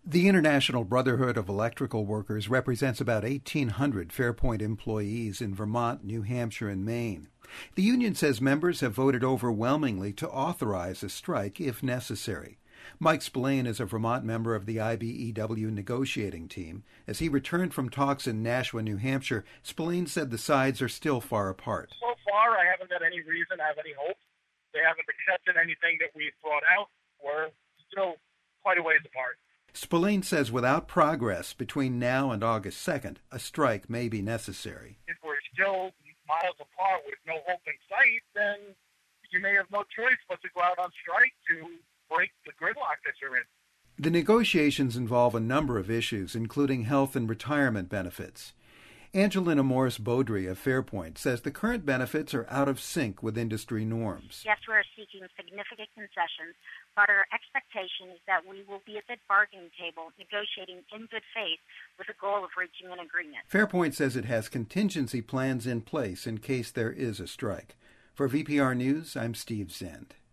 The International Brotherhood of Electrical Workers represents about 1,800 Fairpoint employees in Vermont, New Hampshire, and Maine. The union says members have voted overwhelmingly to authorize a strike if necessary. Mike Spillane is a Vermont member of the IBEW negotiating team. As he returned from talks in Nashua, New Hampshire, Spillane said the sides are still far apart. So far, I haven't got any reason to have any hope. They haven't accepted anything that we've brought out. We're still quite a ways apart. Spillane says without progress between now and August 2nd, a strike may be necessary. If we're still miles apart with no hope in sight, then you may have no choice but to go out on strike to break the gridlock that you're in. The negotiations involve a number of issues, including health and retirement benefits. Angelina Morris-Beaudry of Fairpoint says the current benefits are out of sync with industry norms. Yes, we're seeking significant concessions, but our expectation is that we will be at the bargaining table negotiating in good faith with the goal of reaching an agreement. Fairpoint says it has contingency plans in place in case there is a strike. For VPR News, I'm Steve Zend.